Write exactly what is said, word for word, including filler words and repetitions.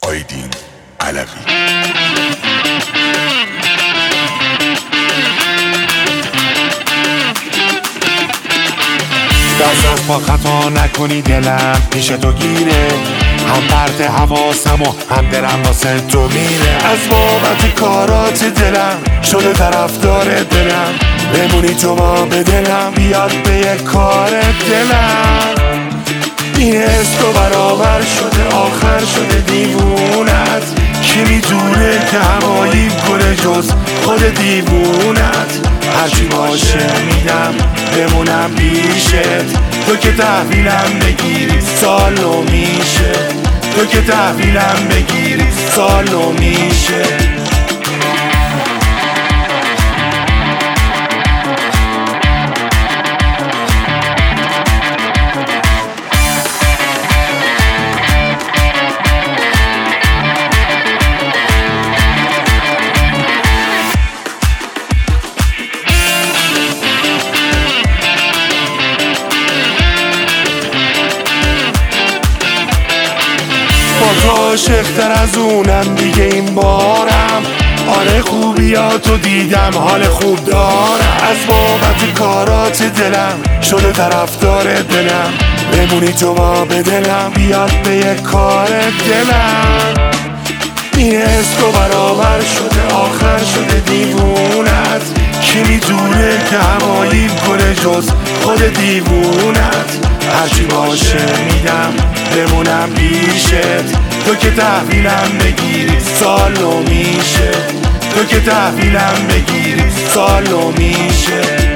آیدین علوی. دست از پا خطا نکنی دلم پیش تو گیره، هم پرت حواسم و هم دلم واسه تو میره. از بابت کارات دلم شده طرفدار دلم، بمونی تو با به دلم بیاد به یک کار دلم. این حس تو برابر شده آخر شده دیوونت، کی میدونه که هوایی کنه جز خود دیوونت. هرچی باشه میدم بمونم پیشت، تو که تحویلم بگیری سالو میشه، تو که تحویلم بگیری سالو میشه. با تو عاشق‌تر از اونم دیگه این بارم، آره خوبیاتو دیدم حال خوب دارم. از بابت کارات دلم شده طرفدار دلم، بمونی تو با به دلم بیاد به یک کار دلم. این حس تو برابر شده آخر شده دیوونت، کی میدونه که هوایی کنه جز خود دیوونت. هرچی باشه میدم بمونم پیشت، تو که تحویلم بگیری سالو میشه، تو که تحویلم بگیری سالو میشه.